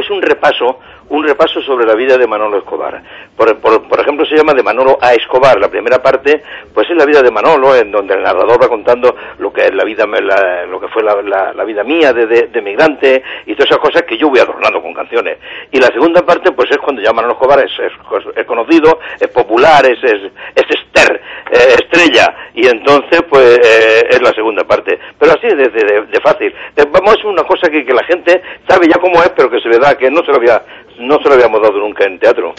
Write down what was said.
es un repaso sobre la vida de Manolo Escobar. Por ejemplo, se llama De Manolo a Escobar. La primera parte, pues es la vida de Manolo, en donde el narrador va contando lo que es la vida, lo que fue la vida mía de migrante y todas esas cosas que yo voy adornando con canciones. Y la segunda parte, pues es cuando ya Manolo Escobar es conocido, es popular, es estrella, y entonces pues es la segunda parte. Pero así de fácil. Vamos, es una cosa que la gente sabe ya cómo es, pero que se le da, que no se lo habíamos dado nunca en teatro.